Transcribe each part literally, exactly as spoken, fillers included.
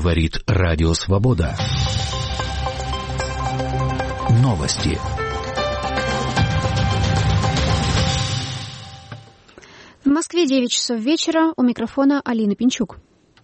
Говорит Радио Свобода. Новости. В Москве девять часов вечера. У микрофона Алина Пинчук.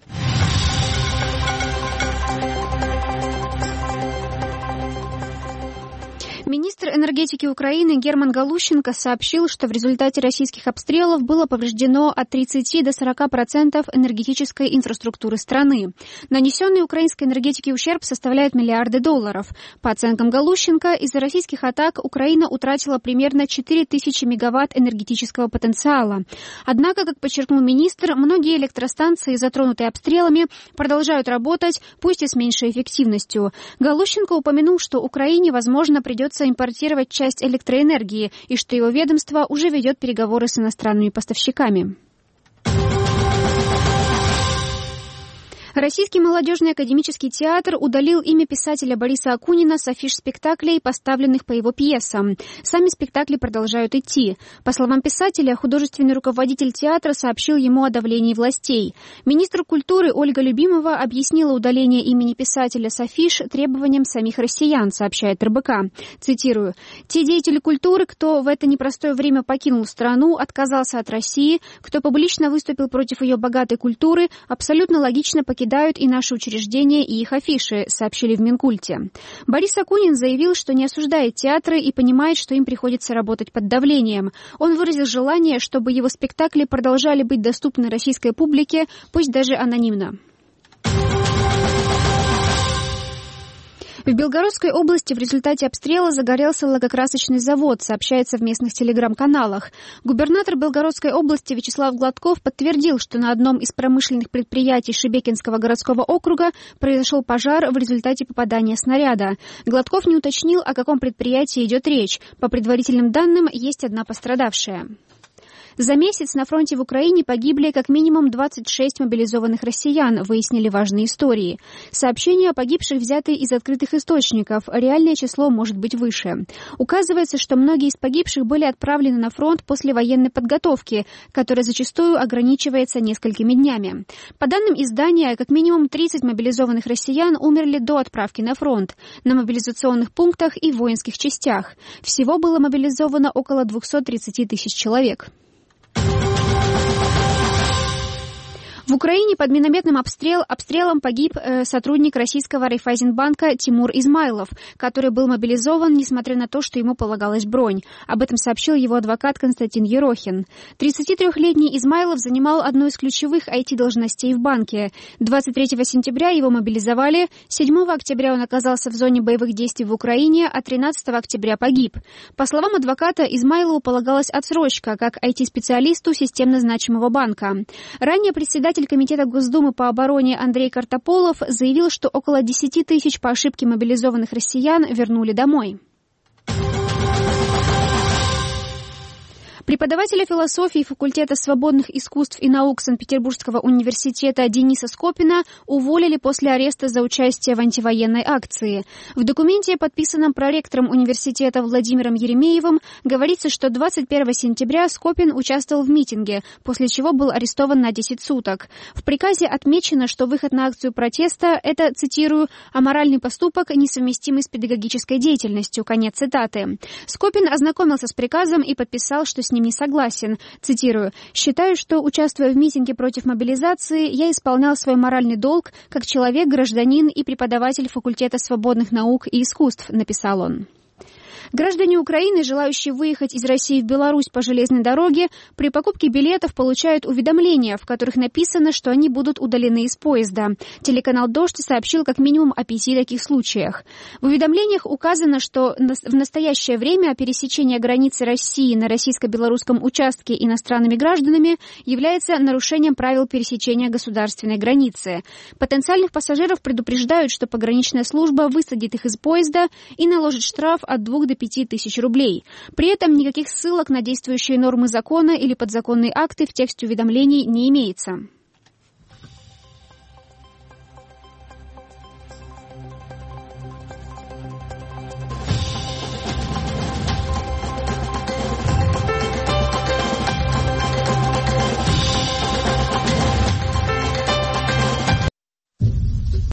Министр энергетики Украины Герман Галущенко сообщил, что в результате российских обстрелов было повреждено от тридцати до сорока процентов энергетической инфраструктуры страны. Нанесенный украинской энергетике ущерб составляет миллиарды долларов. По оценкам Галущенко, из-за российских атак Украина утратила примерно четыре тысячи мегаватт энергетического потенциала. Однако, как подчеркнул министр, многие электростанции, затронутые обстрелами, продолжают работать, пусть и с меньшей эффективностью. Галущенко упомянул, что Украине, возможно, придется импортировать часть электроэнергии и что его ведомство уже ведет переговоры с иностранными поставщиками. Российский молодежный академический театр удалил имя писателя Бориса Акунина с афиш спектаклей, поставленных по его пьесам. Сами спектакли продолжают идти. По словам писателя, художественный руководитель театра сообщил ему о давлении властей. Министр культуры Ольга Любимова объяснила удаление имени писателя с афиш требованием самих россиян, сообщает эр бэ ка. Цитирую. «Те деятели культуры, кто в это непростое время покинул страну, отказался от России, кто публично выступил против ее богатой культуры, абсолютно логично покидал покидают и наши учреждения, и их афиши», сообщили в Минкульте. Борис Акунин заявил, что не осуждает театры и понимает, что им приходится работать под давлением. Он выразил желание, чтобы его спектакли продолжали быть доступны российской публике, пусть даже анонимно. В Белгородской области в результате обстрела загорелся лакокрасочный завод, сообщается в местных телеграм-каналах. Губернатор Белгородской области Вячеслав Гладков подтвердил, что на одном из промышленных предприятий Шебекинского городского округа произошел пожар в результате попадания снаряда. Гладков не уточнил, о каком предприятии идет речь. По предварительным данным, есть одна пострадавшая. За месяц на фронте в Украине погибли как минимум двадцать шесть мобилизованных россиян, выяснили важные истории. Сообщения о погибших взяты из открытых источников, реальное число может быть выше. Указывается, что многие из погибших были отправлены на фронт после военной подготовки, которая зачастую ограничивается несколькими днями. По данным издания, как минимум тридцать мобилизованных россиян умерли до отправки на фронт, на мобилизационных пунктах и в воинских частях. Всего было мобилизовано около двухсот тридцати тысяч человек. В Украине под минометным обстрел, обстрелом погиб э, сотрудник российского Райффайзенбанка Тимур Измайлов, который был мобилизован, несмотря на то, что ему полагалась бронь. Об этом сообщил его адвокат Константин Ерохин. тридцатитрёхлетний Измайлов занимал одну из ключевых ай ти-должностей в банке. двадцать третьего сентября его мобилизовали, седьмого октября он оказался в зоне боевых действий в Украине, а тринадцатого октября погиб. По словам адвоката, Измайлову полагалась отсрочка как ай ти-специалисту системно значимого банка. Ранее председатель Комитета Госдумы по обороне Андрей Картополов заявил, что около десяти тысяч по ошибке мобилизованных россиян вернули домой. Преподавателя философии факультета свободных искусств и наук Санкт-Петербургского университета Дениса Скопина уволили после ареста за участие в антивоенной акции. В документе, подписанном проректором университета Владимиром Еремеевым, говорится, что двадцать первого сентября Скопин участвовал в митинге, после чего был арестован на десять суток. В приказе отмечено, что выход на акцию протеста – это, цитирую, «аморальный поступок, несовместимый с педагогической деятельностью». Конец цитаты. Скопин ознакомился с приказом и подписал, что с ним не согласен. Цитирую. «Считаю, что, участвуя в митинге против мобилизации, я исполнял свой моральный долг как человек, гражданин и преподаватель факультета свободных наук и искусств», написал он. Граждане Украины, желающие выехать из России в Беларусь по железной дороге, при покупке билетов получают уведомления, в которых написано, что они будут удалены из поезда. Телеканал «Дождь» сообщил как минимум о пяти таких случаях. В уведомлениях указано, что в настоящее время пересечение границы России на российско-белорусском участке иностранными гражданами является нарушением правил пересечения государственной границы. Потенциальных пассажиров предупреждают, что пограничная служба высадит их из поезда и наложит штраф от двух до пяти тысяч рублей. При этом никаких ссылок на действующие нормы закона или подзаконные акты в тексте уведомлений не имеется.